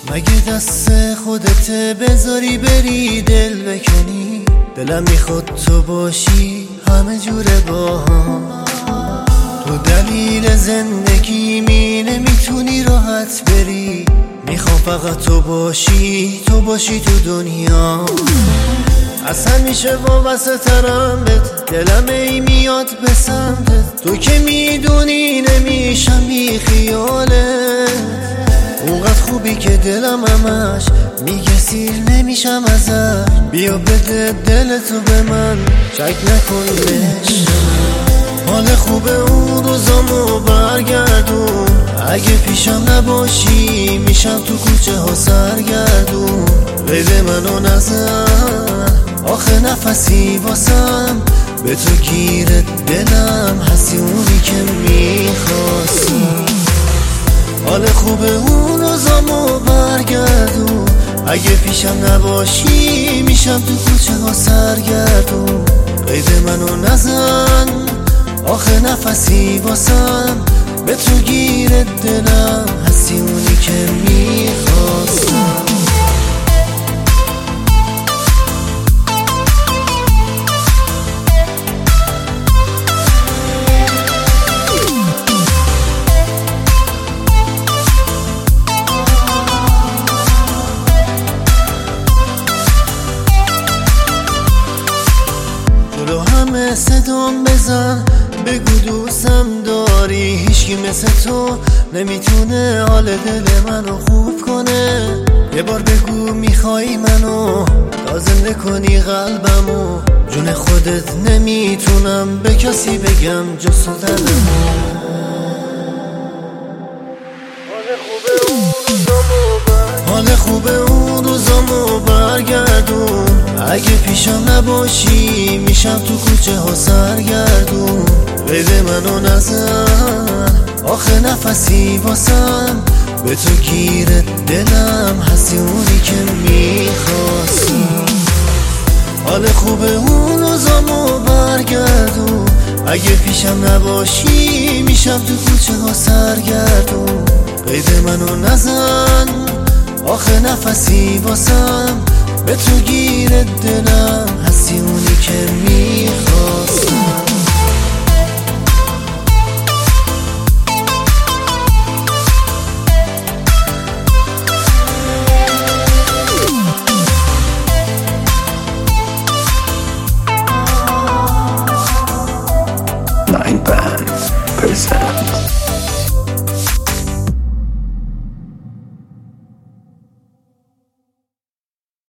مگه دست خودت بذاری بری دل بکنی؟ دلم میخواد تو باشی همه جوره با هم. تو دلیل زندگیمی نمیتونی راحت بری، میخوام فقط تو باشی تو دنیا. اصلا میشه وابسته ترم بهت، دلم ای میاد به سمتت. تو که میدونی نمیشم بی خیالت، اونقدر خوبی که دلم همش میگه سیر نمیشم ازت. بیا بده دلتو به من، شک نکن بهش. حال خوبه اون روزامو برگردون، اگه پیشم نباشی میشم تو کوچه ها سرگردون. قید منو نزن، آخه نفسی واسم به تو گیره دلم هستی اونی که میخواستی. حال خوبه اون روزامو برگردون، اگه پیشم نباشی میشم تو کوچه ها سرگردون. قید منو نزن، آخه نفسی واسم به تو گیره دلم هستی اونی که میخواستم. جلو همه صدام بزن، بگو دوستم داری. هیچکی مثل تو نمیتونه حال دل منو خوب کنه. یه بار بگو میخوای منو تا زنده کنی قلبمو. جون خودت نمیتونم به کسی بگم جز تو دلمو. حال خوبه اون روزامو برگردون، اگه پیشم نباشی میشم تو کوچه ها سرگردون. قید منو نزن، آخه نفسی واسم به تو گیره دلم هستی اونی که میخواستی. حال خوبه اون روزامو برگردون، اگه پیشم نباشی میشم تو کوچه ها سرگردون. قید منو نزن، آخه نفسی واسم به تو گیره دلم هستی اونی که میخواد.